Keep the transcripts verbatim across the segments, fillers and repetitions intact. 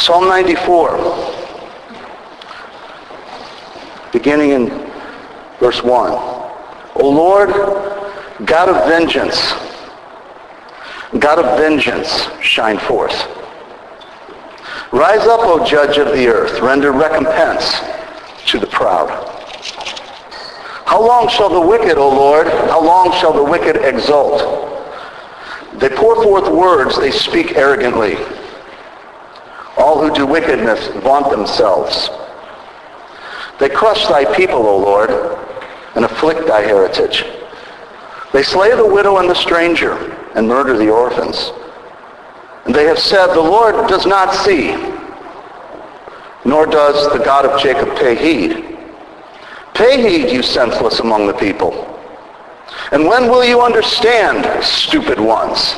Psalm ninety-four, beginning in verse one. O Lord, God of vengeance, God of vengeance, shine forth. Rise up, O judge of the earth, render recompense to the proud. How long shall the wicked, O Lord, how long shall the wicked exult? They pour forth words, they speak arrogantly. All who do wickedness vaunt themselves. They crush thy people, O Lord, and afflict thy heritage. They slay the widow and the stranger, and murder the orphans. And they have said, the Lord does not see, nor does the God of Jacob pay heed. Pay heed, you senseless among the people. And when will you understand, stupid ones?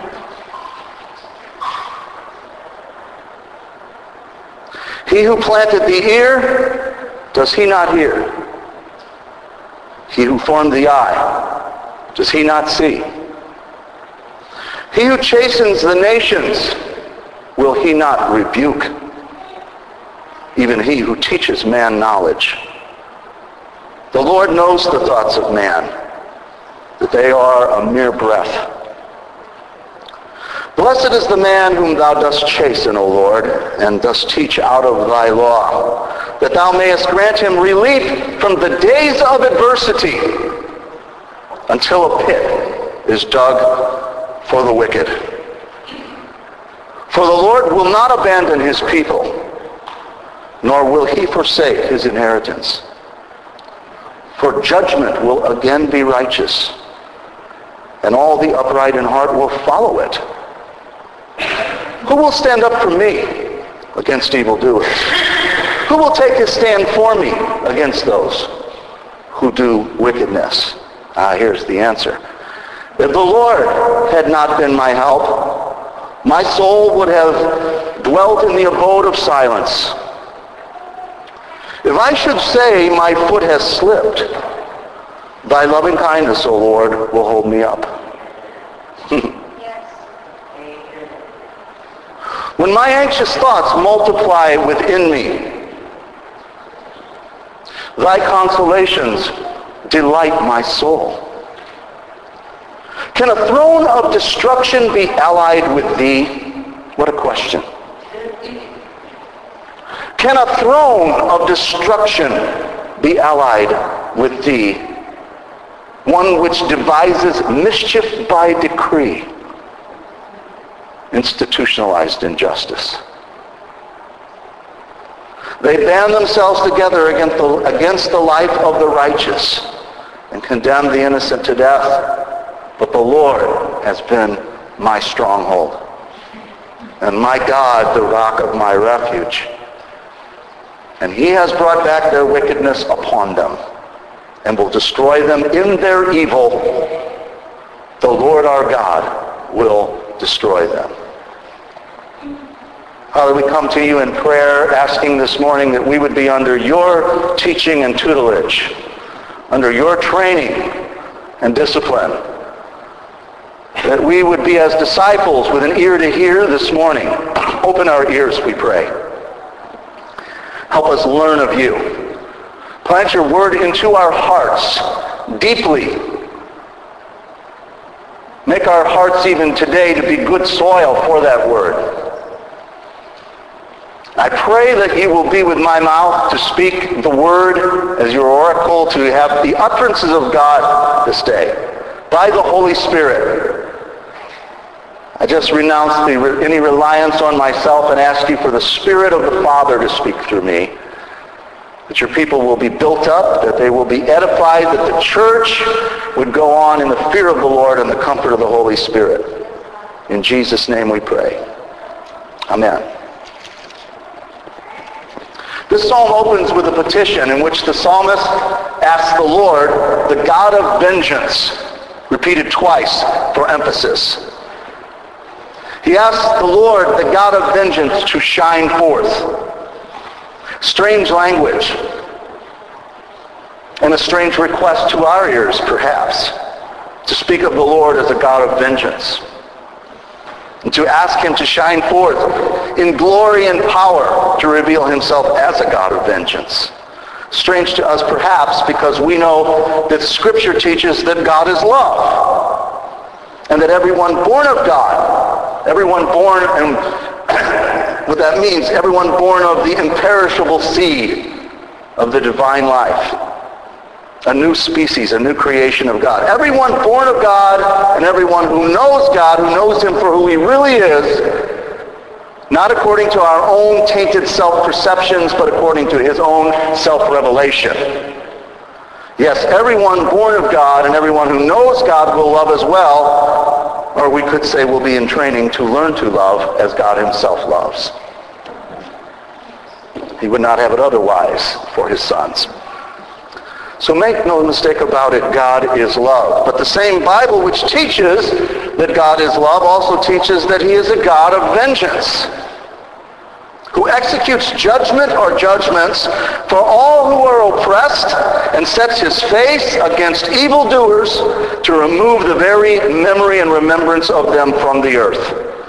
He who planted the ear, does he not hear? He who formed the eye, does he not see? He who chastens the nations, will he not rebuke? Even he who teaches man knowledge. The Lord knows the thoughts of man, that they are a mere breath. Blessed is the man whom thou dost chasten, O Lord, and dost teach out of thy law, that thou mayest grant him relief from the days of adversity, until a pit is dug for the wicked. For the Lord will not abandon his people, nor will he forsake his inheritance. For judgment will again be righteous, and all the upright in heart will follow it. Who will stand up for me against evildoers? Who will take his stand for me against those who do wickedness? Ah, here's the answer. If the Lord had not been my help, my soul would have dwelt in the abode of silence. If I should say my foot has slipped, thy loving kindness, O Lord, will hold me up. When my anxious thoughts multiply within me, thy consolations delight my soul. Can a throne of destruction be allied with thee? What a question. Can a throne of destruction be allied with thee? One which devises mischief by decree, institutionalized injustice. They band themselves together against the, against the life of the righteous and condemn the innocent to death. But the Lord has been my stronghold, and my God the rock of my refuge. And he has brought back their wickedness upon them, and will destroy them in their evil. The Lord our God will destroy them. Father, we come to you in prayer, asking this morning that we would be under your teaching and tutelage, under your training and discipline, that we would be as disciples with an ear to hear this morning. Open our ears, we pray. Help us learn of you. Plant your word into our hearts deeply. Make our hearts even today to be good soil for that word. I pray that you will be with my mouth to speak the word as your oracle, to have the utterances of God this day by the Holy Spirit. I just renounce the, any reliance on myself and ask you for the Spirit of the Father to speak through me, that your people will be built up, that they will be edified, that the church would go on in the fear of the Lord and the comfort of the Holy Spirit. In Jesus' name we pray. Amen. This psalm opens with a petition in which the psalmist asks the Lord, the God of vengeance, repeated twice for emphasis. He asks the Lord, the God of vengeance, to shine forth. Strange language, and a strange request to our ears, perhaps, to speak of the Lord as a God of vengeance. and to ask him to shine forth in glory and power to reveal himself as a God of vengeance. Strange to us perhaps because we know that Scripture teaches that God is love and that everyone born of God, everyone born, and what that means, everyone born of the imperishable seed of the divine life, a new species, a new creation of God. Everyone born of God and everyone who knows God, who knows him for who he really is, not according to our own tainted self-perceptions, but according to his own self-revelation. Yes, everyone born of God and everyone who knows God will love as well, or we could say will be in training to learn to love as God himself loves. He would not have it otherwise for his sons. So make no mistake about it, God is love. But the same Bible which teaches that God is love also teaches that he is a God of vengeance, who executes judgment or judgments for all who are oppressed and sets his face against evildoers to remove the very memory and remembrance of them from the earth.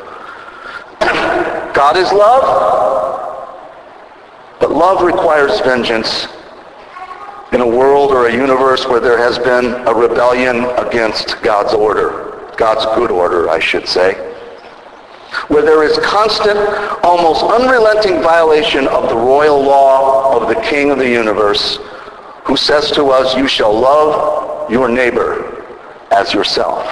God is love, but love requires vengeance in a world or a universe where there has been a rebellion against God's order, God's good order, I should say, where there is constant, almost unrelenting violation of the royal law of the King of the universe, who says to us, you shall love your neighbor as yourself.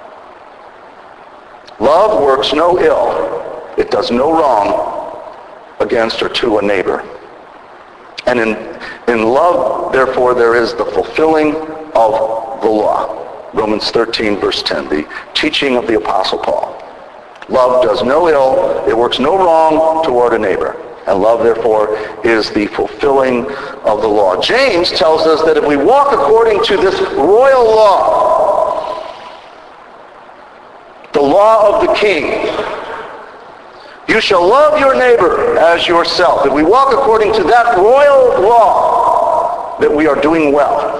Love works no ill. It does no wrong against or to a neighbor. And in, in love, therefore, there is the fulfilling of the law. Romans thirteen, verse ten, the teaching of the Apostle Paul. Love does no ill, it works no wrong toward a neighbor. And love, therefore, is the fulfilling of the law. James tells us that if we walk according to this royal law, the law of the king, you shall love your neighbor as yourself. If we walk according to that royal law, that we are doing well.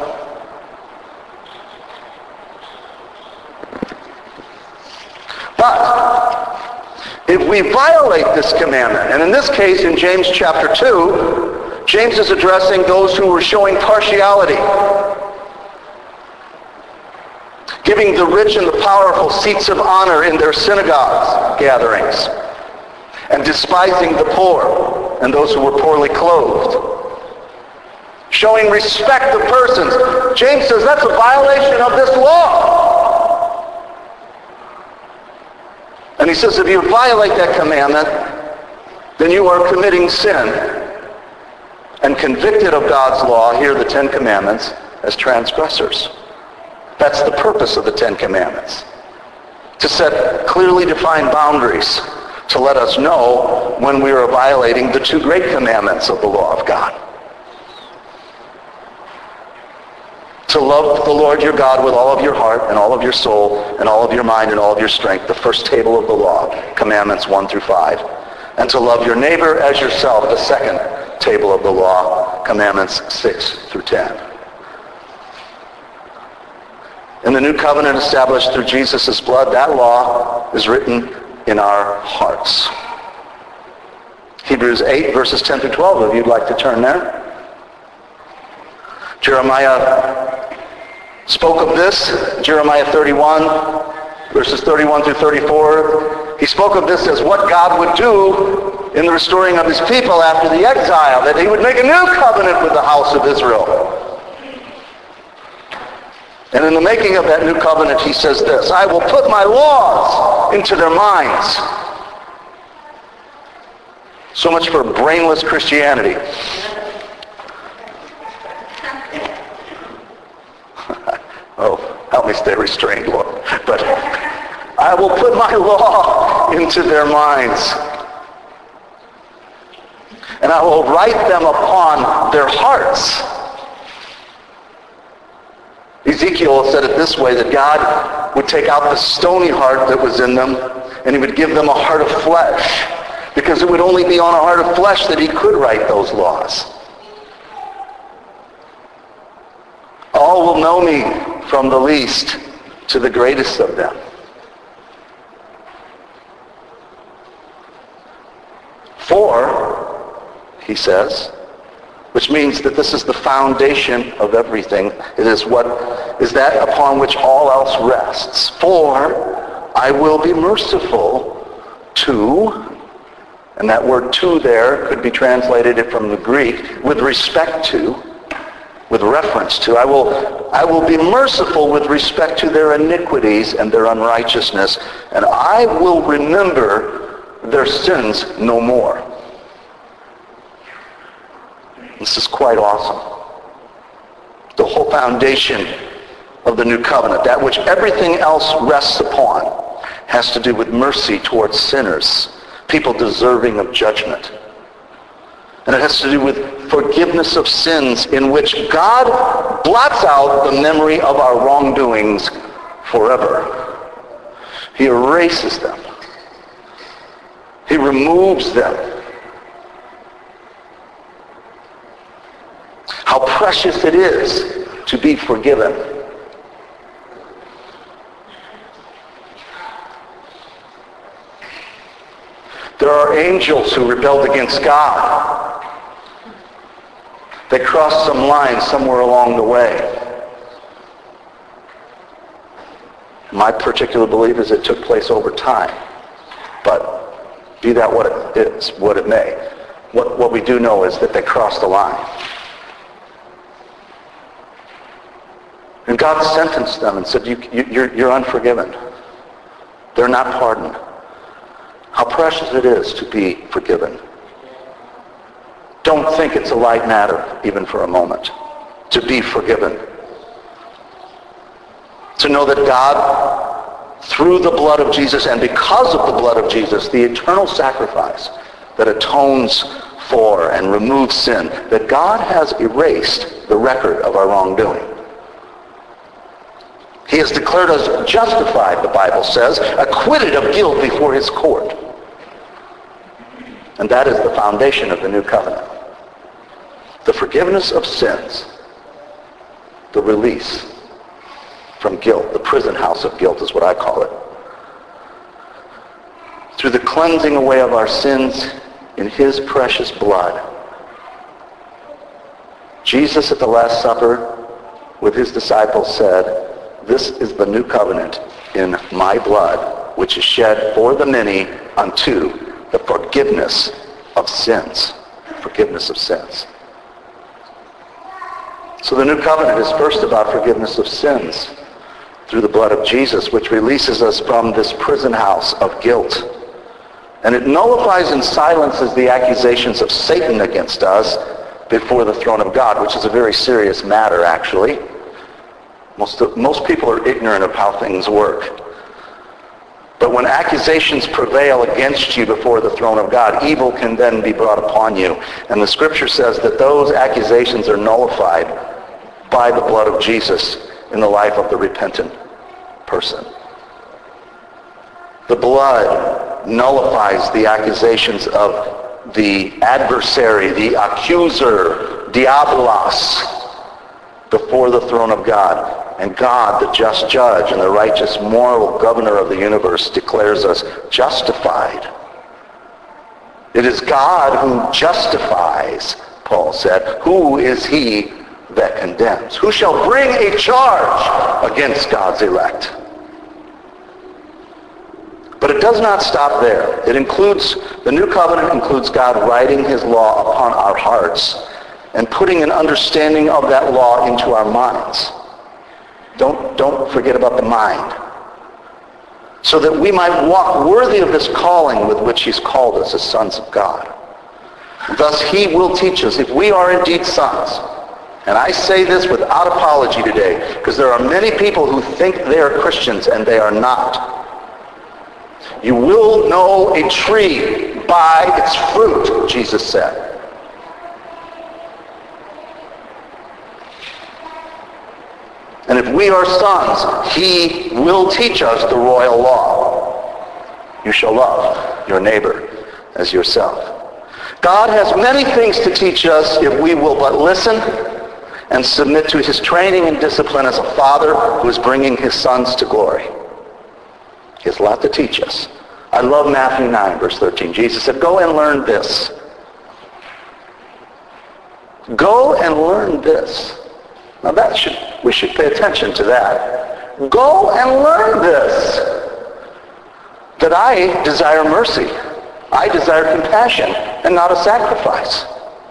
But if we violate this commandment, and in this case in James chapter two, James is addressing those who were showing partiality, giving the rich and the powerful seats of honor in their synagogues gatherings, and despising the poor and those who were poorly clothed, showing respect to persons. James says that's a violation of this law. And he says if you violate that commandment, then you are committing sin and convicted of God's law, here the Ten Commandments, as transgressors. That's the purpose of the Ten Commandments, to set clearly defined boundaries, to let us know when we are violating the two great commandments of the law of God. To love the Lord your God with all of your heart and all of your soul and all of your mind and all of your strength, the first table of the law, commandments one through five. And to love your neighbor as yourself, the second table of the law, commandments six through ten. In the new covenant established through Jesus' blood, that law is written in our hearts. Hebrews eight, verses ten through twelve, if you'd like to turn there. Jeremiah spoke of this, Jeremiah thirty-one, verses thirty-one through thirty-four. He spoke of this as what God would do in the restoring of his people after the exile, that he would make a new covenant with the house of Israel. And in the making of that new covenant, he says this, I will put my laws into their minds. So much for brainless Christianity. Oh, help me stay restrained, Lord. But I will put my law into their minds. And I will write them upon their hearts. Ezekiel said it this way, that God would take out the stony heart that was in them, and he would give them a heart of flesh, because it would only be on a heart of flesh that he could write those laws. All will know me from the least to the greatest of them. For, he says, which means that this is the foundation of everything. It is what is that upon which all else rests. For I will be merciful to, and that word to there could be translated from the Greek, with respect to, with reference to. I will, I will be merciful with respect to their iniquities and their unrighteousness, and I will remember their sins no more. This is quite awesome. The whole foundation of the new covenant, that which everything else rests upon, has to do with mercy towards sinners, people deserving of judgment. And it has to do with forgiveness of sins, in which God blots out the memory of our wrongdoings forever. He erases them. He removes them. How precious it is to be forgiven. There are angels who rebelled against God. They crossed some line somewhere along the way. My particular belief is it took place over time. But be that what it is, what it may. What, what we do know is that they crossed the line. And God sentenced them and said, you, you, you're, you're unforgiven. They're not pardoned. How precious it is to be forgiven. Don't think it's a light matter, even for a moment, to be forgiven. To know that God, through the blood of Jesus and because of the blood of Jesus, the eternal sacrifice that atones for and removes sin, that God has erased the record of our wrongdoing. He has declared us justified, the Bible says, acquitted of guilt before his court. And that is the foundation of the new covenant. The forgiveness of sins, the release from guilt, the prison house of guilt is what I call it. Through the cleansing away of our sins in his precious blood. Jesus at the Last Supper with his disciples said, "This is the new covenant in my blood, which is shed for the many unto the forgiveness of sins." Forgiveness of sins. So the new covenant is first about forgiveness of sins through the blood of Jesus, which releases us from this prison house of guilt. And it nullifies and silences the accusations of Satan against us before the throne of God, which is a very serious matter, actually. Most, of, most people are ignorant of how things work. But when accusations prevail against you before the throne of God, evil can then be brought upon you. And the scripture says that those accusations are nullified by the blood of Jesus in the life of the repentant person. The blood nullifies the accusations of the adversary, the accuser, diabolos, before the throne of God. And God, the just judge and the righteous moral governor of the universe, declares us justified. It is God who justifies, Paul said. Who is he that condemns? Who shall bring a charge against God's elect? But it does not stop there. It includes, the new covenant includes God writing his law upon our hearts and putting an understanding of that law into our minds. Don't, don't forget about the mind. So that we might walk worthy of this calling with which he's called us as sons of God. Thus he will teach us, if we are indeed sons. And I say this without apology today, because there are many people who think they are Christians and they are not. You will know a tree by its fruit, Jesus said. And if we are sons, he will teach us the royal law. You shall love your neighbor as yourself. God has many things to teach us if we will but listen and submit to his training and discipline as a father who is bringing his sons to glory. He has a lot to teach us I love Matthew nine, verse thirteen. Jesus said, go and learn this. Go and learn this. Now that should, we should pay attention to that. Go and learn this. That I desire mercy. I desire compassion and not a sacrifice.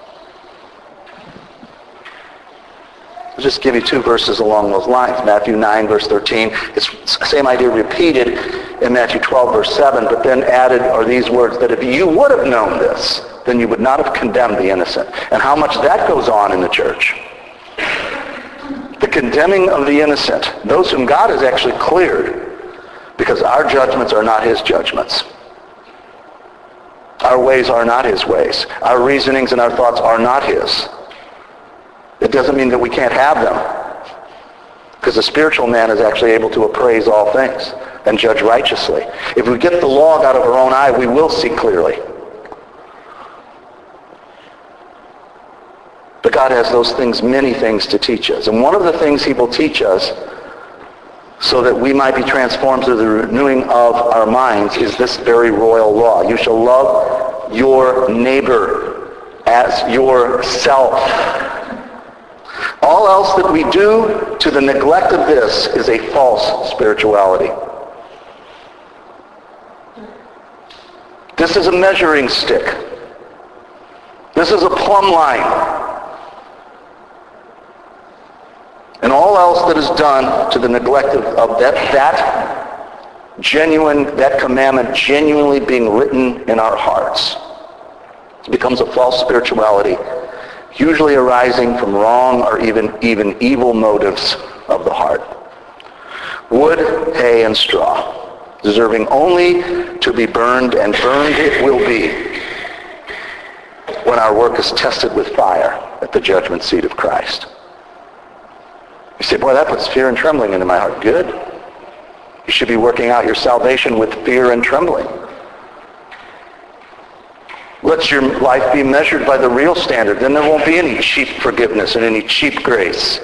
I'll just give you two verses along those lines. Matthew nine, verse thirteen. It's the same idea repeated in Matthew twelve, verse seven, but then added are these words, that if you would have known this, then you would not have condemned the innocent. And how much that goes on in the church. The condemning of the innocent. Those whom God has actually cleared, because our judgments are not his judgments. Our ways are not his ways. Our reasonings and our thoughts are not his. It doesn't mean that we can't have them. Because the spiritual man is actually able to appraise all things and judge righteously. If we get the log out of our own eye, we will see clearly. But God has those things, many things to teach us. And one of the things he will teach us so that we might be transformed through the renewing of our minds is this very royal law. You shall love your neighbor as yourself. All else that we do to the neglect of this is a false spirituality. This is a measuring stick. This is a plumb line. And all else that is done to the neglect of, of that, that genuine, that commandment genuinely being written in our hearts, it becomes a false spirituality, usually arising from wrong or even, even evil motives of the heart. Wood, hay, and straw, deserving only to be burned, and burned it will be when our work is tested with fire at the judgment seat of Christ. You say, boy, that puts fear and trembling into my heart. Good. You should be working out your salvation with fear and trembling. Let your life be measured by the real standard. Then there won't be any cheap forgiveness and any cheap grace.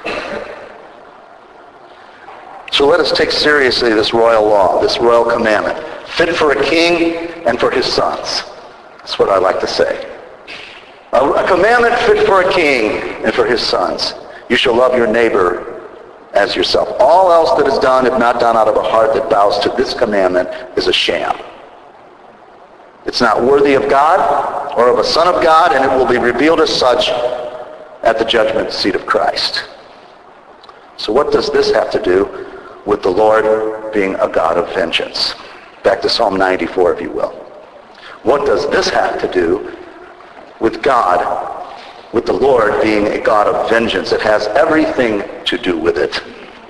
So let us take seriously this royal law, this royal commandment, fit for a king and for his sons. That's what I like to say. A, a commandment fit for a king and for his sons. You shall love your neighbor as yourself. All else that is done, if not done out of a heart that bows to this commandment, is a sham. It's not worthy of God or of a son of God, and it will be revealed as such at the judgment seat of Christ. So what does this have to do with the Lord being a God of vengeance? Back to Psalm ninety-four, if you will. What does this have to do with God, with the Lord being a God of vengeance? It has everything to do with it.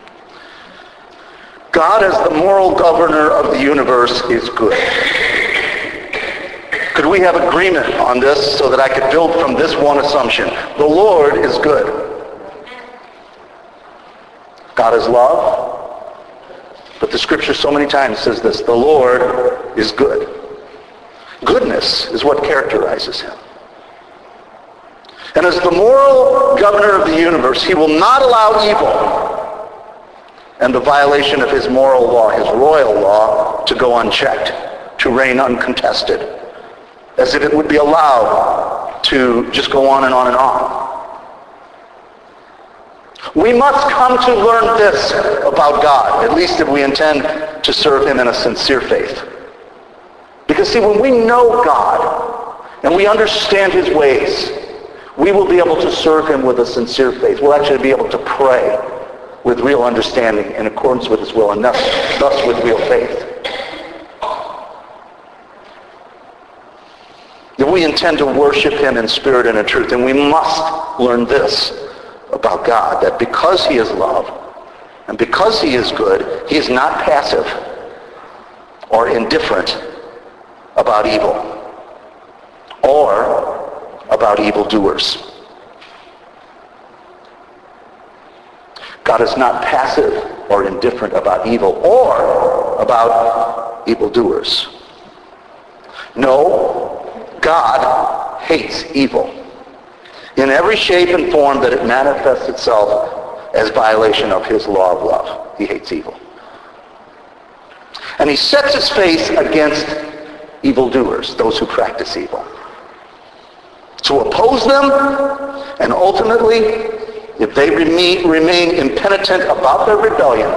God, as the moral governor of the universe, is good. Could we have agreement on this so that I could build from this one assumption? The Lord is good. God is love. But the scripture so many times says this: the Lord is good. Goodness is what characterizes him. And as the moral governor of the universe, he will not allow evil and the violation of his moral law, his royal law, to go unchecked, to reign uncontested, as if it would be allowed to just go on and on and on. We must come to learn this about God, at least if we intend to serve him in a sincere faith. Because see, when we know God and we understand his ways, we will be able to serve him with a sincere faith. We'll actually be able to pray with real understanding in accordance with his will, and thus, thus with real faith. If we intend to worship him in spirit and in truth, then we must learn this about God, that because he is love, and because he is good, he is not passive or indifferent about evil or about evildoers. God is not passive or indifferent about evil or about evildoers. No, God hates evil in every shape and form that it manifests itself as violation of his law of love. He hates evil. And he sets his face against evildoers, those who practice evil. To oppose them, and ultimately, if they remain, remain impenitent about their rebellion,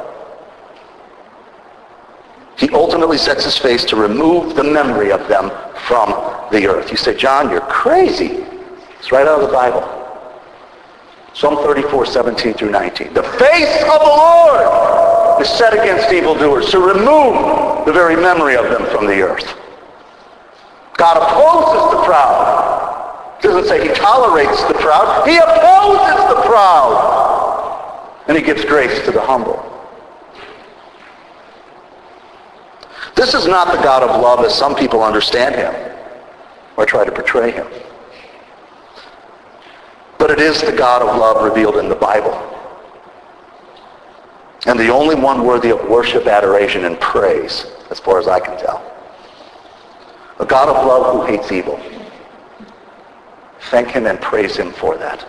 he ultimately sets his face to remove the memory of them from the earth. You say, John, you're crazy. It's right out of the Bible. Psalm thirty-four, seventeen through nineteen. The face of the Lord is set against evildoers, to remove the very memory of them from the earth. God opposes the proud. It doesn't say he tolerates the proud. He opposes the proud. And he gives grace to the humble. This is not the God of love as some people understand him or try to portray him. But it is the God of love revealed in the Bible. And the only one worthy of worship, adoration, and praise, as far as I can tell. A God of love who hates evil. Thank him and praise him for that.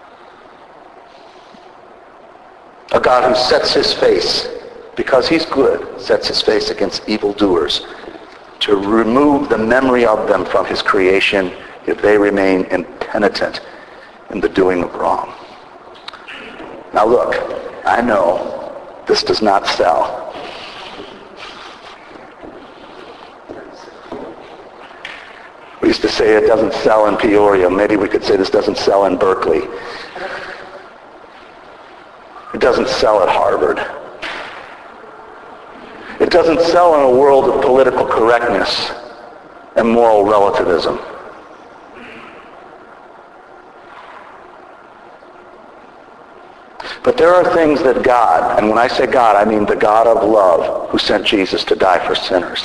A God who sets his face, because he's good, sets his face against evildoers to remove the memory of them from his creation if they remain impenitent in the doing of wrong. Now look, I know this does not sell. We used to say it doesn't sell in Peoria. Maybe we could say this doesn't sell in Berkeley. It doesn't sell at Harvard. It doesn't sell in a world of political correctness and moral relativism. But there are things that God, and when I say God, I mean the God of love who sent Jesus to die for sinners.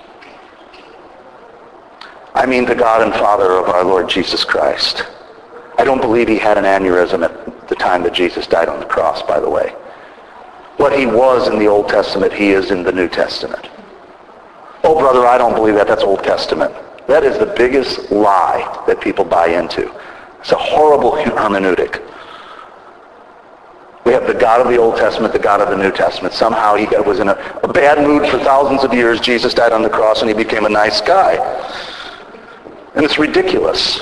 I mean the God and Father of our Lord Jesus Christ. I don't believe he had an aneurysm at the time that Jesus died on the cross, by the way. What he was in the Old Testament, he is in the New Testament. Oh, brother, I don't believe that. That's Old Testament. That is the biggest lie that people buy into. It's a horrible hermeneutic. We have the God of the Old Testament, the God of the New Testament. Somehow he was in a, a bad mood for thousands of years. Jesus died on the cross and he became a nice guy. And it's ridiculous.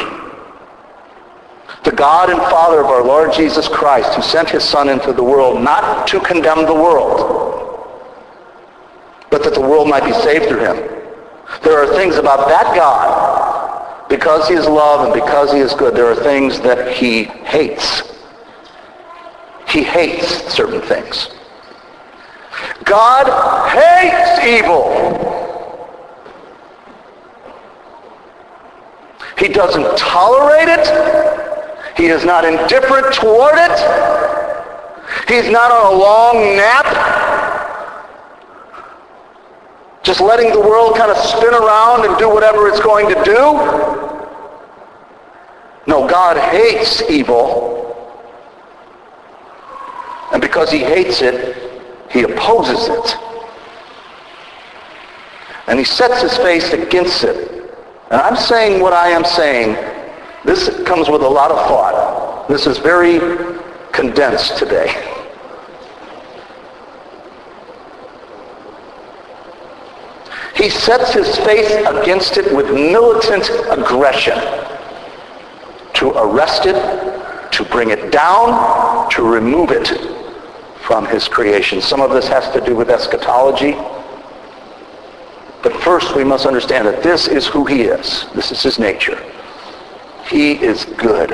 The God and Father of our Lord Jesus Christ, who sent his Son into the world not to condemn the world, but that the world might be saved through him. There are things about that God, because he is love and because he is good, there are things that he hates. He hates certain things. God hates evil. He doesn't tolerate it. He is not indifferent toward it. He's not on a long nap, just letting the world kind of spin around and do whatever it's going to do. No, God hates evil. And because he hates it, he opposes it. And he sets his face against it. And I'm saying what I am saying. This comes with a lot of thought. This is very condensed today. He sets his face against it with militant aggression to arrest it, to bring it down, to remove it from his creation. Some of this has to do with eschatology. But first we must understand that this is who he is. This is his nature. He is good.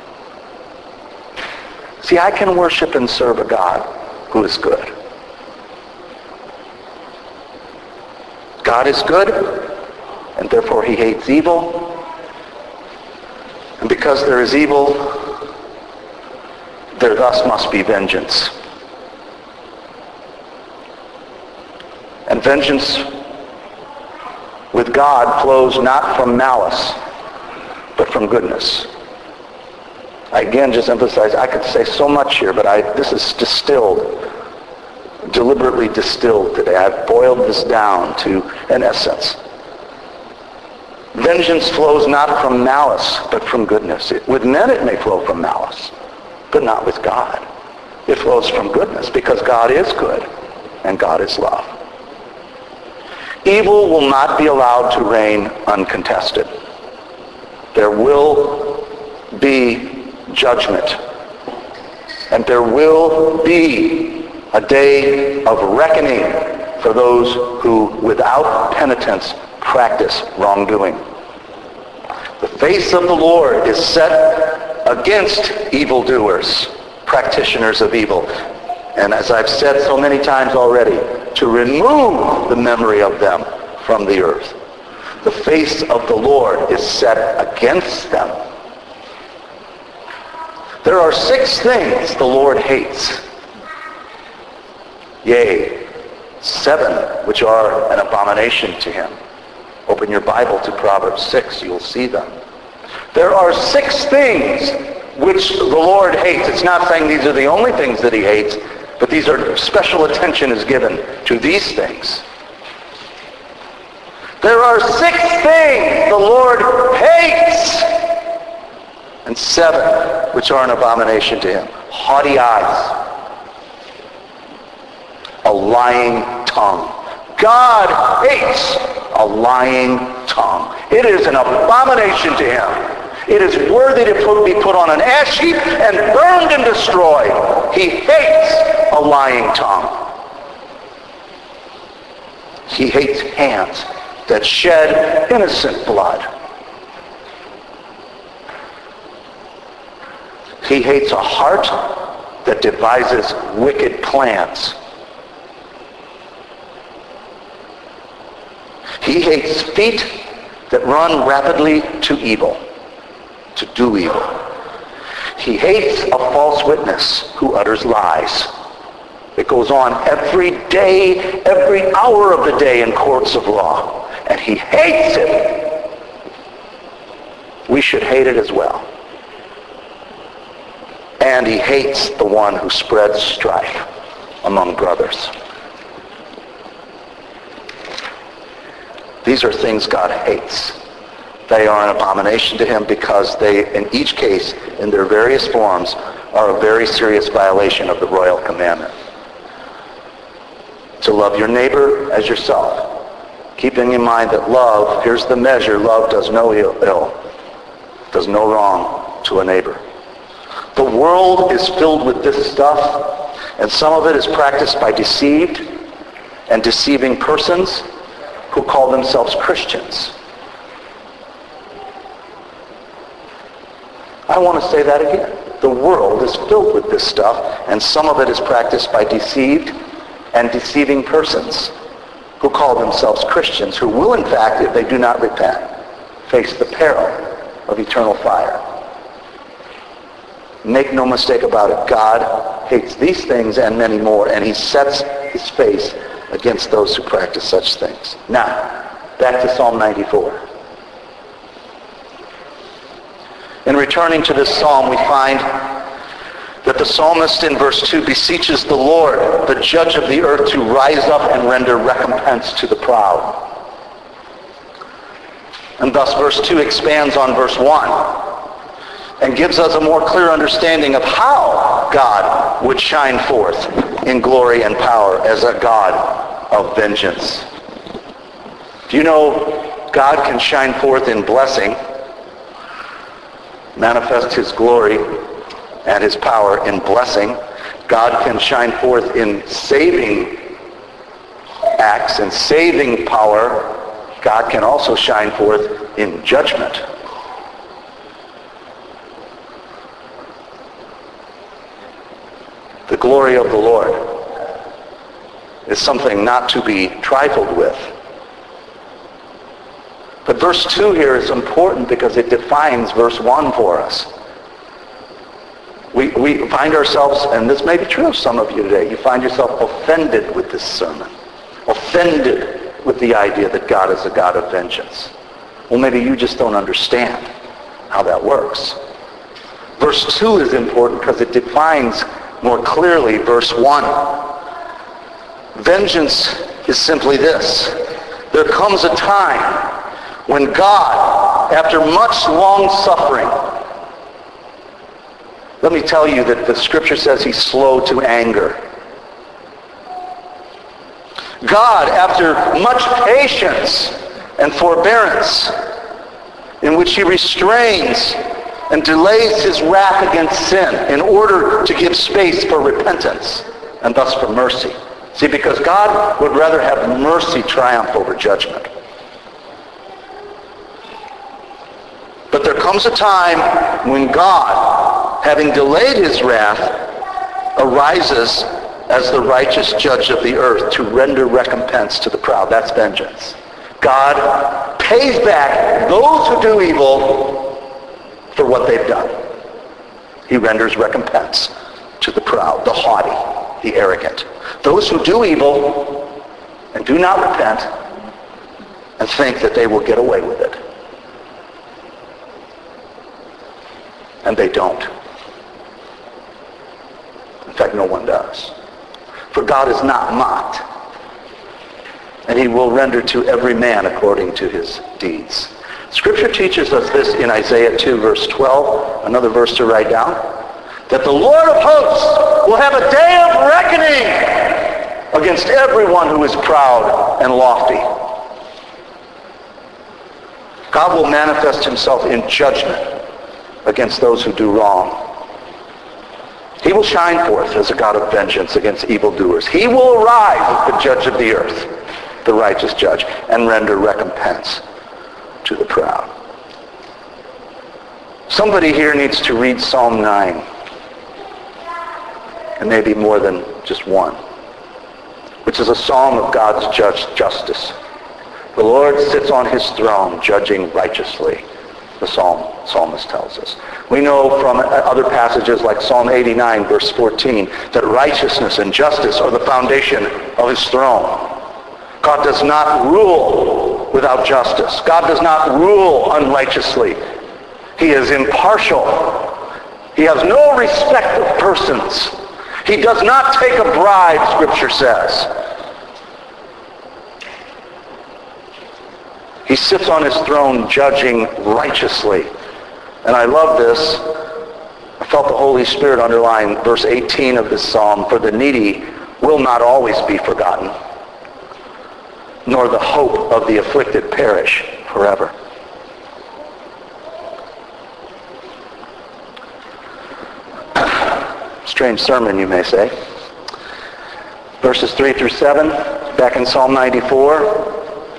See, I can worship and serve a God who is good. God is good, and therefore he hates evil. And because there is evil, there thus must be vengeance. And vengeance with God flows not from malice, but from goodness. I again just emphasize, I could say so much here, but I, this is distilled, deliberately distilled today. I've boiled this down to an essence. Vengeance flows not from malice, but from goodness. It, with men it may flow from malice, but not with God. It flows from goodness, because God is good, and God is love. Evil will not be allowed to reign uncontested. There will be judgment. And there will be a day of reckoning for those who, without penitence, practice wrongdoing. The face of the Lord is set against evildoers, practitioners of evil. And as I've said so many times already, to remove the memory of them from the earth. The face of the Lord is set against them. There are six things the Lord hates. Yea, seven which are an abomination to him. Open your Bible to Proverbs six, you'll see them. There are six things which the Lord hates. It's not saying these are the only things that he hates, but these are special attention is given to these things. There are six things the Lord hates, and seven which are an abomination to him. Haughty eyes, a lying tongue. God hates a lying tongue. It is an abomination to him. It is worthy to put, be put on an ash heap and burned and destroyed. He hates a lying tongue. He hates hands that shed innocent blood. He hates a heart that devises wicked plans. He hates feet that run rapidly to evil, to do evil. He hates a false witness who utters lies. It goes on every day, every hour of the day in courts of law. And he hates it. We should hate it as well. And he hates the one who spreads strife among brothers. These are things God hates. They are an abomination to him because they, in each case, in their various forms, are a very serious violation of the royal commandment. To love your neighbor as yourself. Keeping in mind that love, here's the measure, love does no ill, does no wrong to a neighbor. The world is filled with this stuff, and some of it is practiced by deceived and deceiving persons who call themselves Christians. I want to say that again. The world is filled with this stuff, and some of it is practiced by deceived and deceiving persons who call themselves Christians, who will, in fact, if they do not repent, face the peril of eternal fire. Make no mistake about it. God hates these things and many more, and he sets his face against those who practice such things. Now, back to Psalm ninety-four. In returning to this psalm, we find that the psalmist in verse two beseeches the Lord, the judge of the earth, to rise up and render recompense to the proud. And thus verse two expands on verse one and gives us a more clear understanding of how God would shine forth in glory and power as a God of vengeance. Do you know God can shine forth in blessing, manifest his glory and his power in blessing? God can shine forth in saving acts and saving power. God can also shine forth in judgment. The glory of the Lord is something not to be trifled with. But verse two here is important because it defines verse one for us. We, we find ourselves, and this may be true of some of you today, you find yourself offended with this sermon. Offended with the idea that God is a God of vengeance. Well, maybe you just don't understand how that works. Verse two is important because it defines more clearly verse one. Vengeance is simply this. There comes a time when God, after much long suffering, let me tell you that the scripture says he's slow to anger. God, after much patience and forbearance, in which he restrains and delays his wrath against sin in order to give space for repentance and thus for mercy. See, because God would rather have mercy triumph over judgment. But there comes a time when God, having delayed his wrath, arises as the righteous judge of the earth to render recompense to the proud. That's vengeance. God pays back those who do evil for what they've done. He renders recompense to the proud, the haughty, the arrogant. Those who do evil and do not repent and think that they will get away with it. And they don't. In fact, no one does. For God is not mocked, and he will render to every man according to his deeds. Scripture teaches us this in Isaiah two, verse twelve, another verse to write down, that the Lord of hosts will have a day of reckoning against everyone who is proud and lofty. God will manifest himself in judgment against those who do wrong. He will shine forth as a God of vengeance against evildoers. He will arise as the judge of the earth, the righteous judge, and render recompense to the proud. Somebody here needs to read Psalm nine, and maybe more than just one, which is a psalm of God's just justice. The Lord sits on his throne judging righteously, the psalm, psalmist tells us. We know from other passages like Psalm eighty-nine, verse fourteen, that righteousness and justice are the foundation of his throne. God does not rule without justice. God does not rule unrighteously. He is impartial. He has no respect of persons. He does not take a bribe, Scripture says. He sits on his throne judging righteously. And I love this. I felt the Holy Spirit underline verse eighteen of this psalm. For the needy will not always be forgotten, nor the hope of the afflicted perish forever. Strange sermon, you may say. Verses three through seven, back in Psalm ninety-four.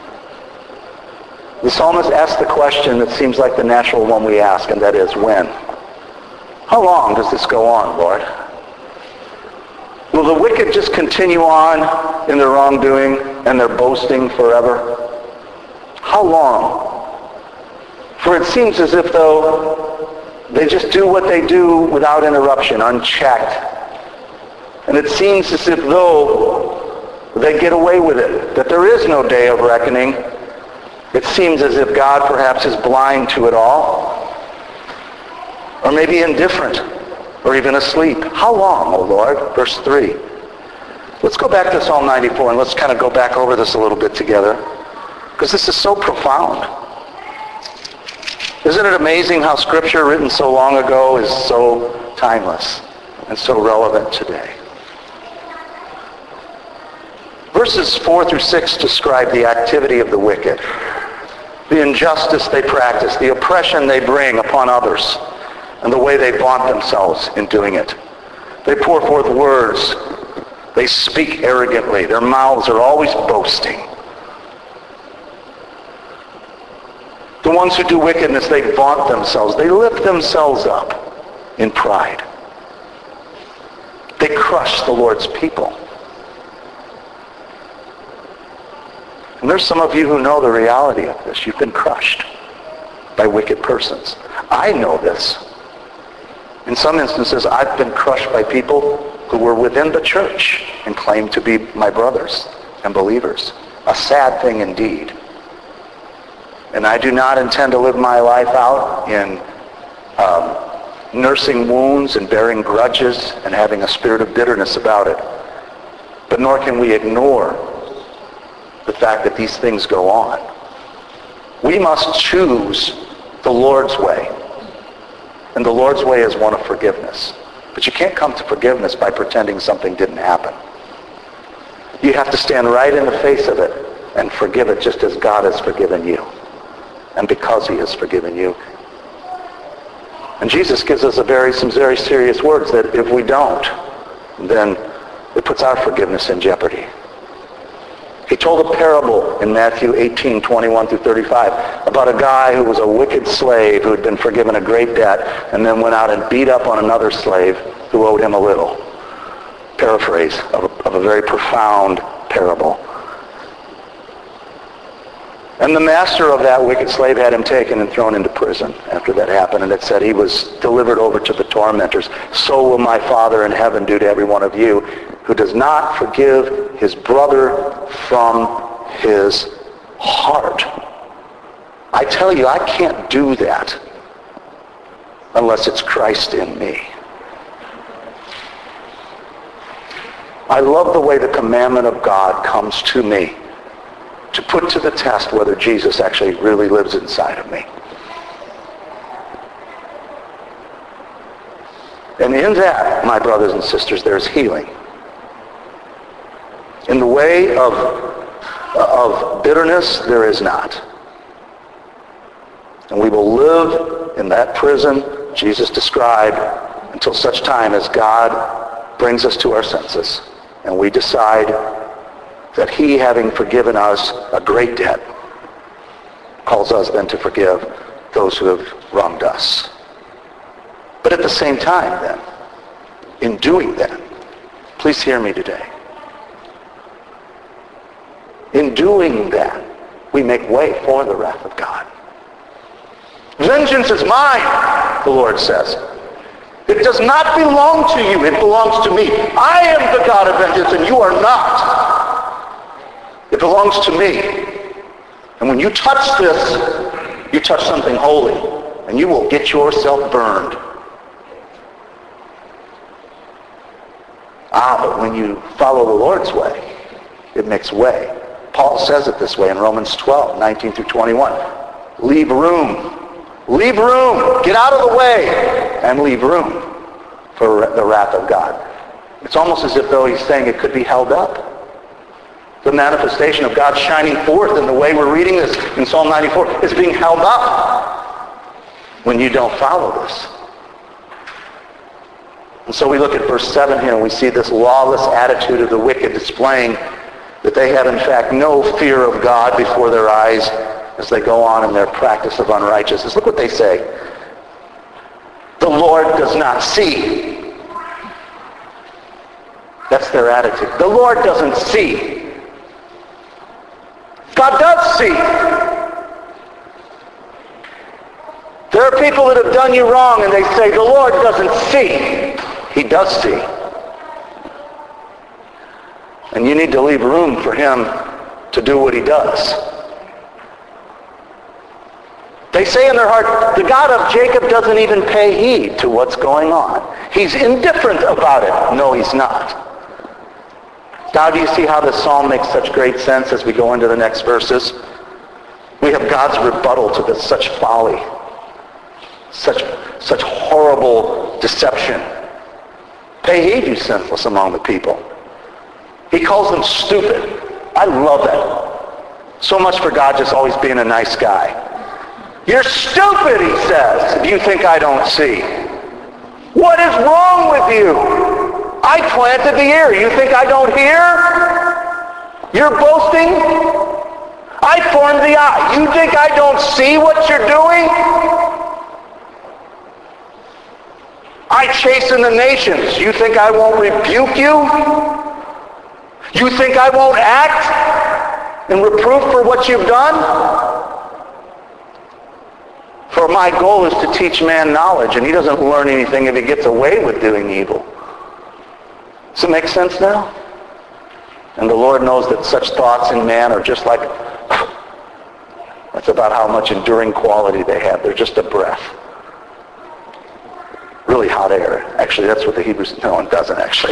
The psalmist asks the question that seems like the natural one we ask, and that is, when? How long does this go on, Lord? Will the wicked just continue on in their wrongdoing and their boasting forever? How long? For it seems as if though they just do what they do without interruption, unchecked. And it seems as if though they get away with it, that there is no day of reckoning. It seems as if God perhaps is blind to it all, or maybe indifferent, or even asleep. How long, O Lord? Verse three. Let's go back to Psalm ninety-four and let's kind of go back over this a little bit together, because this is so profound. Isn't it amazing how Scripture written so long ago is so timeless and so relevant today? Verses four through six describe the activity of the wicked, the injustice they practice, the oppression they bring upon others, and the way they vaunt themselves in doing it. They pour forth words. They speak arrogantly. Their mouths are always boasting. The ones who do wickedness, they vaunt themselves. They lift themselves up in pride. They crush the Lord's people. And there's some of you who know the reality of this. You've been crushed by wicked persons. I know this. In some instances, I've been crushed by people who were within the church and claimed to be my brothers and believers. A sad thing indeed. And I do not intend to live my life out in um, nursing wounds and bearing grudges and having a spirit of bitterness about it. But nor can we ignore the fact that these things go on. We must choose the Lord's way. And the Lord's way is one of forgiveness. But you can't come to forgiveness by pretending something didn't happen. You have to stand right in the face of it and forgive it just as God has forgiven you. And because he has forgiven you. And Jesus gives us a very, some very serious words that if we don't, then it puts our forgiveness in jeopardy. He told a parable in Matthew eighteen, twenty-one through thirty-five about a guy who was a wicked slave who had been forgiven a great debt and then went out and beat up on another slave who owed him a little. Paraphrase of a, of a very profound parable. And the master of that wicked slave had him taken and thrown into prison after that happened. And it said he was delivered over to the tormentors. So will my Father in heaven do to every one of you who does not forgive his brother from his heart. I tell you, I can't do that unless it's Christ in me. I love the way the commandment of God comes to me to put to the test whether Jesus actually really lives inside of me. And in that, my brothers and sisters, there's healing. In the way of, of bitterness, there is not. And we will live in that prison Jesus described until such time as God brings us to our senses and we decide that he, having forgiven us a great debt, calls us then to forgive those who have wronged us. But at the same time, then, in doing that, please hear me today. In doing that, we make way for the wrath of God. Vengeance is mine, the Lord says. It does not belong to you, it belongs to me. I am the God of vengeance, and you are not. It belongs to me. And when you touch this, you touch something holy, and you will get yourself burned. Ah, but when you follow the Lord's way, it makes way. Paul says it this way in Romans twelve, nineteen through twenty-one. Leave room. Leave room. Get out of the way and leave room for the wrath of God. It's almost as if though he's saying it could be held up. The manifestation of God shining forth in the way we're reading this in Psalm ninety-four is being held up when you don't follow this. And so we look at verse seven here and we see this lawless attitude of the wicked displaying that they have in fact no fear of God before their eyes as they go on in their practice of unrighteousness. Look what they say. The Lord does not see. That's their attitude. The Lord doesn't see. God does see. There are people that have done you wrong and they say, the Lord doesn't see. He does see. And you need to leave room for him to do what he does. They say in their heart, the God of Jacob doesn't even pay heed to what's going on. He's indifferent about it. No, he's not. Now, do you see how this psalm makes such great sense as we go into the next verses? We have God's rebuttal to this, such folly, such, such horrible deception. Pay heed, you senseless among the people. He calls them stupid. I love that. So much for God just always being a nice guy. You're stupid, he says, if you think I don't see. What is wrong with you? I planted the ear. You think I don't hear? You're boasting? I formed the eye. You think I don't see what you're doing? I chasten the nations. You think I won't rebuke you? You think I won't act in reproof for what you've done? For my goal is to teach man knowledge, and he doesn't learn anything if he gets away with doing evil. Does it make sense now? And the Lord knows that such thoughts in man are just like, that's about how much enduring quality they have. They're just a breath. Really hot air. Actually, that's what the Hebrews, no, it doesn't actually.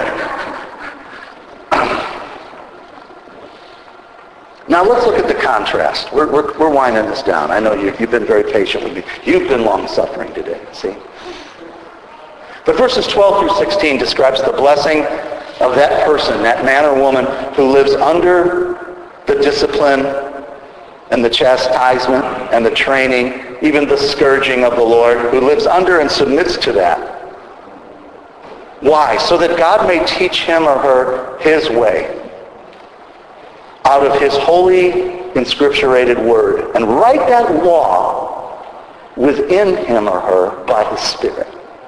Now let's look at the contrast. We're, we're, we're winding this down. I know you, you've been very patient with me. You've been long-suffering today, see? But verses twelve through sixteen describes the blessing of that person, that man or woman who lives under the discipline and the chastisement and the training, even the scourging of the Lord, who lives under and submits to that. Why? So that God may teach him or her his way out of his holy, inscripturated word, and write that law within him or her by his Spirit.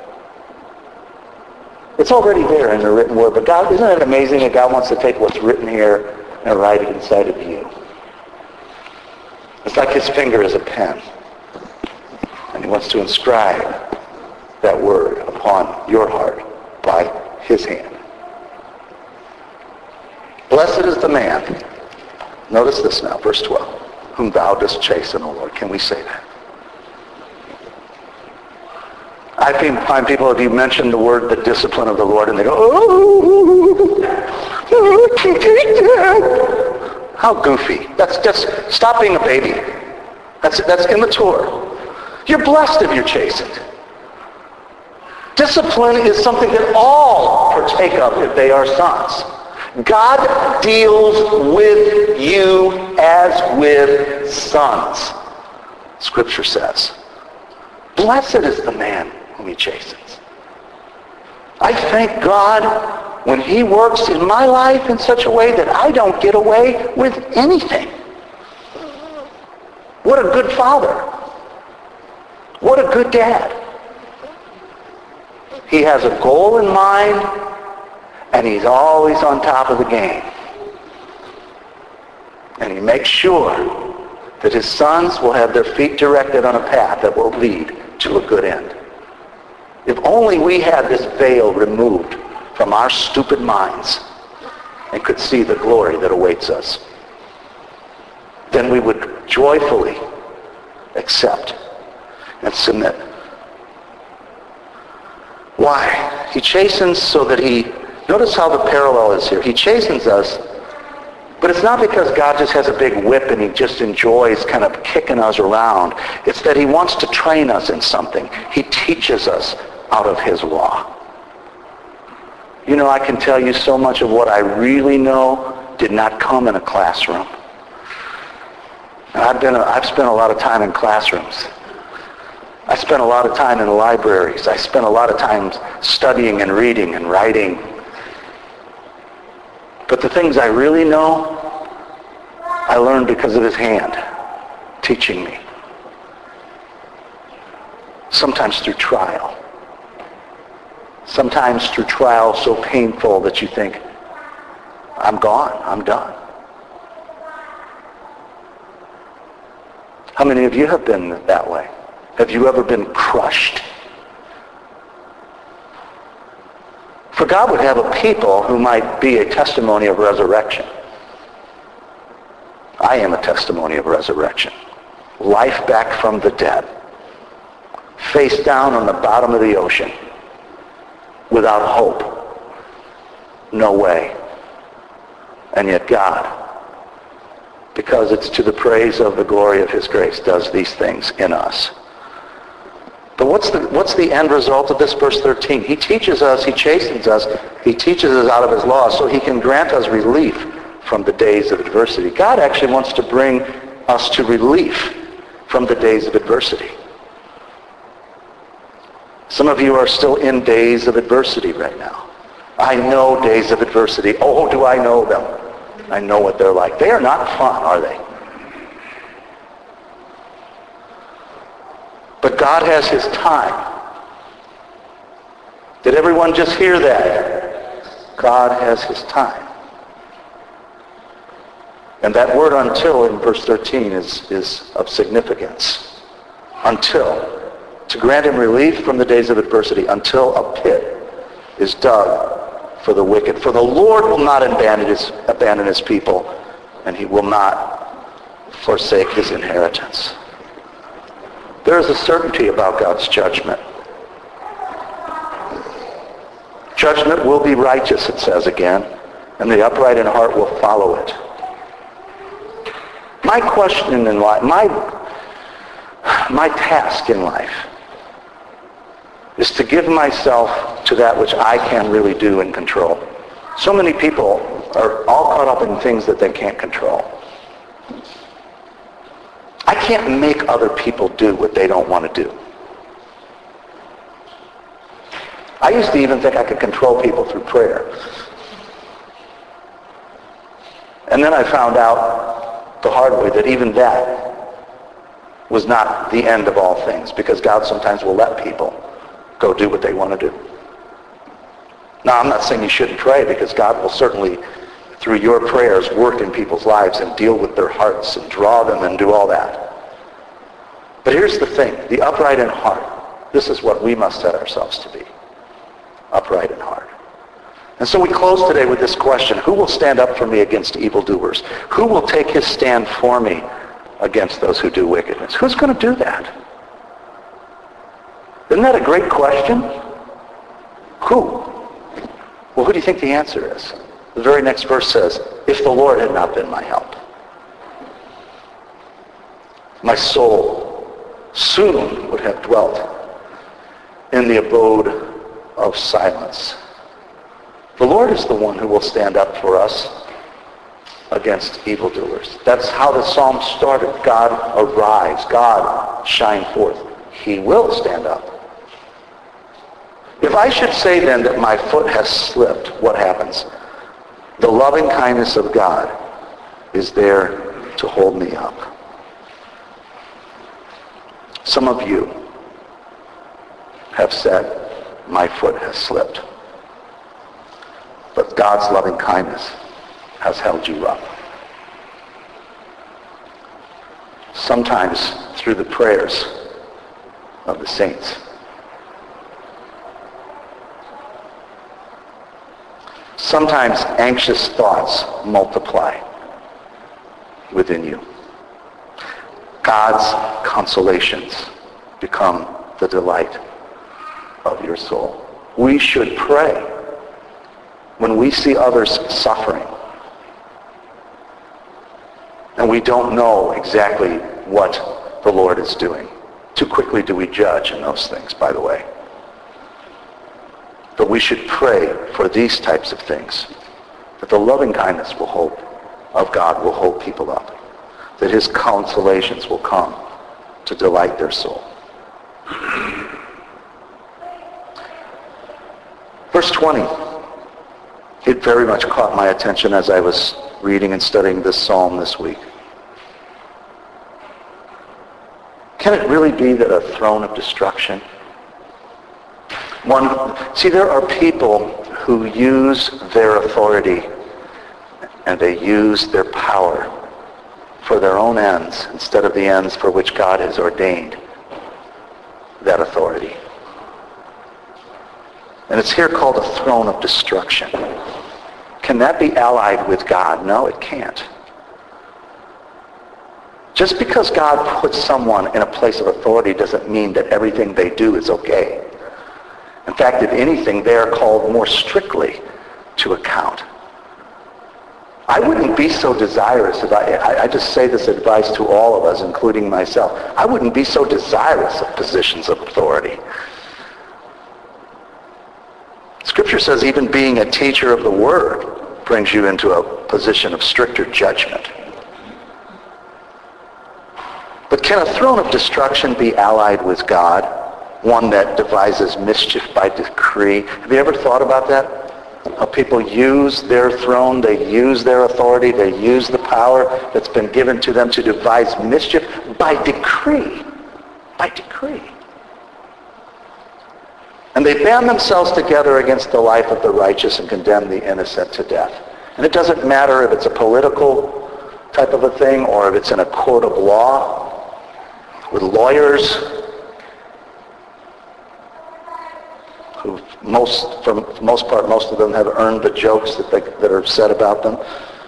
It's already there in the written word, but God, isn't it amazing that God wants to take what's written here and write it inside of you? It's like his finger is a pen, and he wants to inscribe that word upon your heart by his hand. Blessed is the man, notice this now, verse twelve, whom thou dost chasten, O Lord. Can we say that? I find people, if you mention the word, the discipline of the Lord, and they go, oh, oh I can't take that. How goofy. That's just, stop being a baby. That's, that's immature. You're blessed if you're chastened. Discipline is something that all partake of if they are sons. God deals with you as with sons, Scripture says. Blessed is the man whom he chastens. I thank God when he works in my life in such a way that I don't get away with anything. What a good father. What a good dad. He has a goal in mind, and he's always on top of the game. And he makes sure that his sons will have their feet directed on a path that will lead to a good end. If only we had this veil removed from our stupid minds and could see the glory that awaits us, then we would joyfully accept and submit. Why? He chastens so that he, notice how the parallel is here. He chastens us, but it's not because God just has a big whip and he just enjoys kind of kicking us around. It's that he wants to train us in something. He teaches us out of his law. You know, I can tell you so much of what I really know did not come in a classroom. And I've been, a, I've spent a lot of time in classrooms. I spent a lot of time in libraries. I spent a lot of time studying and reading and writing. But the things I really know, I learned because of his hand teaching me. Sometimes through trial. Sometimes through trial so painful that you think, I'm gone, I'm done. How many of you have been that way? Have you ever been crushed? For God would have a people who might be a testimony of resurrection. I am a testimony of resurrection. Life back from the dead. Face down on the bottom of the ocean. Without hope. No way. And yet God, because it's to the praise of the glory of his grace, does these things in us. But what's the, what's the end result of this? Verse thirteen. He teaches us, he chastens us, he teaches us out of his law so he can grant us relief from the days of adversity. God actually wants to bring us to relief from the days of adversity. Some of you are still in days of adversity right now. I know days of adversity. Oh, do I know them? I know what they're like. They are not fun, are they? But God has his time. Did everyone just hear that? God has his time. And that word until in verse thirteen is, is of significance. Until. To grant him relief from the days of adversity until a pit is dug for the wicked. For the Lord will not abandon his, abandon his people, and he will not forsake his inheritance. There is a certainty about God's judgment. Judgment will be righteous, it says again, and the upright in heart will follow it. My question in life, my, my task in life, is to give myself to that which I can really do and control. So many people are all caught up in things that they can't control. I can't make other people do what they don't want to do. I used to even think I could control people through prayer. And then I found out the hard way that even that was not the end of all things, because God sometimes will let people go do what they want to do. Now, I'm not saying you shouldn't pray, because God will certainly, through your prayers, work in people's lives and deal with their hearts and draw them and do all that. But here's the thing, the upright in heart, this is what we must set ourselves to be. Upright in heart. And so we close today with this question: who will stand up for me against evildoers? Who will take his stand for me against those who do wickedness? Who's going to do that? Isn't that a great question? Who? Well, who do you think the answer is? The very next verse says, if the Lord had not been my help. My soul soon would have dwelt in the abode of silence. The Lord is the one who will stand up for us against evildoers. That's how the psalm started. God arise. God shine forth. He will stand up. If I should say then that my foot has slipped, what happens? The loving kindness of God is there to hold me up. Some of you have said, my foot has slipped. But God's loving kindness has held you up. Sometimes through the prayers of the saints. Sometimes anxious thoughts multiply within you. God's consolations become the delight of your soul. We should pray when we see others suffering and we don't know exactly what the Lord is doing. Too quickly do we judge in those things, by the way. But we should pray for these types of things, that the loving kindness will hold, of God will hold people up, that his consolations will come to delight their soul. Verse twenty, it very much caught my attention as I was reading and studying this psalm this week. Can it really be that a throne of destruction? One, see, there are people who use their authority and they use their power for their own ends instead of the ends for which God has ordained that authority. And it's here called a throne of destruction. Can that be allied with God? No, it can't. Just because God puts someone in a place of authority doesn't mean that everything they do is okay. In fact, if anything, they are called more strictly to account. I wouldn't be so desirous, if I, I, I just say this advice to all of us, including myself, I wouldn't be so desirous of positions of authority. Scripture says even being a teacher of the Word brings you into a position of stricter judgment. But can a throne of destruction be allied with God? One that devises mischief by decree? Have you ever thought about that? How people use their throne, they use their authority, they use the power that's been given to them to devise mischief by decree. By decree. And they band themselves together against the life of the righteous and condemn the innocent to death. And it doesn't matter if it's a political type of a thing or if it's in a court of law with lawyers who most, for the most part, most of them have earned the jokes that, they, that are said about them.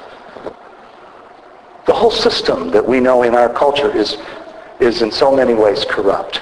The whole system that we know in our culture is, is in so many ways corrupt.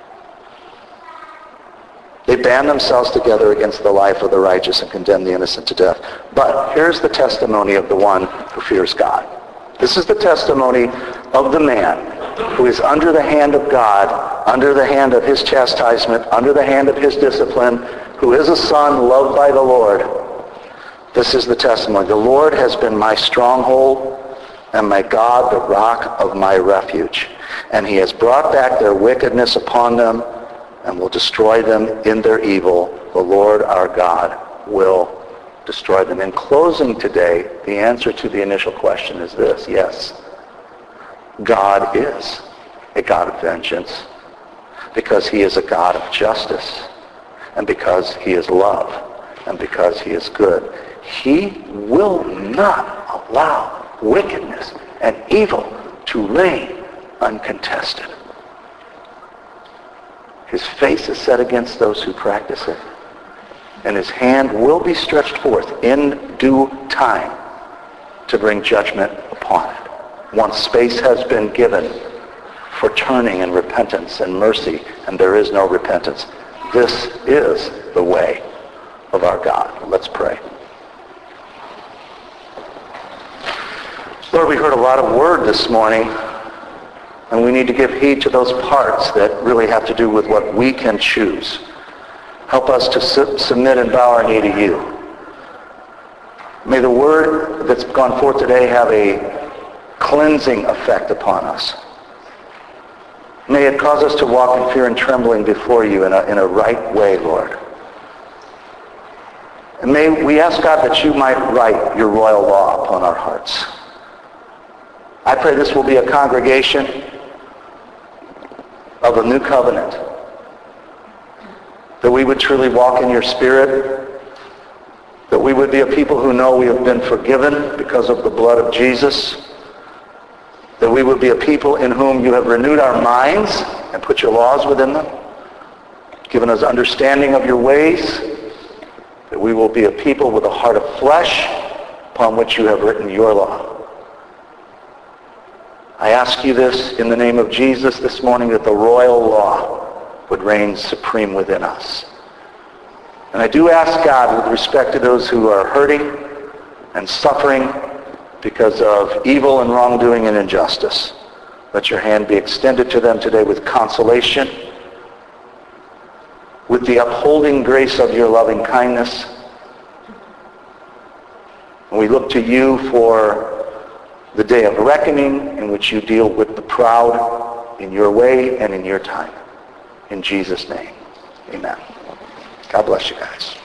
They band themselves together against the life of the righteous and condemn the innocent to death. But here's the testimony of the one who fears God. This is the testimony of the man who is under the hand of God, under the hand of his chastisement, under the hand of his discipline, who is a son loved by the Lord. This is the testimony. The Lord has been my stronghold and my God, the rock of my refuge. And he has brought back their wickedness upon them and will destroy them in their evil. The Lord our God will destroy them. In closing today, the answer to the initial question is this: yes, God is a God of vengeance because he is a God of justice, and because he is love, and because he is good. He will not allow wickedness and evil to reign uncontested. His face is set against those who practice it, and his hand will be stretched forth in due time to bring judgment upon it. Once space has been given for turning and repentance and mercy, and there is no repentance. This is the way of our God. Let's pray. Lord, we heard a lot of word this morning, and we need to give heed to those parts that really have to do with what we can choose. Help us to su- submit and bow our knee to you. May the word that's gone forth today have a cleansing effect upon us. May it cause us to walk in fear and trembling before you in a, in a right way, Lord. And may we ask, God, that you might write your royal law upon our hearts. I pray this will be a congregation of a new covenant, that we would truly walk in your spirit, that we would be a people who know we have been forgiven because of the blood of Jesus, that we would be a people in whom you have renewed our minds and put your laws within them, given us understanding of your ways, that we will be a people with a heart of flesh upon which you have written your law. I ask you this in the name of Jesus this morning, that the royal law would reign supreme within us. And I do ask, God, with respect to those who are hurting and suffering because of evil and wrongdoing and injustice, let your hand be extended to them today with consolation, with the upholding grace of your loving kindness. And we look to you for the day of reckoning in which you deal with the proud in your way and in your time. In Jesus' name, amen. God bless you guys.